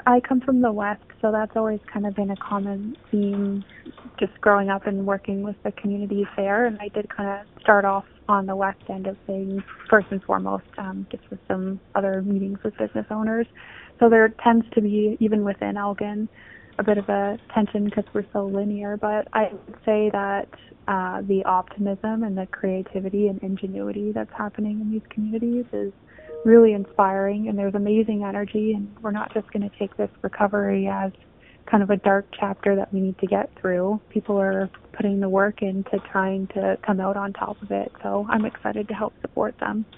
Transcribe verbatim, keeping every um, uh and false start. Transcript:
I come from the West, so that's always kind of been a common theme just growing up and working with the communities there. And I did kind of start off on the West end of things, first and foremost, um, just with some other meetings with business owners. So there tends to be, even within Elgin, a bit of a tension because we're so linear. But I would say that uh, the optimism and the creativity and ingenuity that's happening in these communities is really inspiring, and there's amazing energy, and we're not just going to take this recovery as kind of a dark chapter that we need to get through. People are putting the work into trying to come out on top of it, so I'm excited to help support them.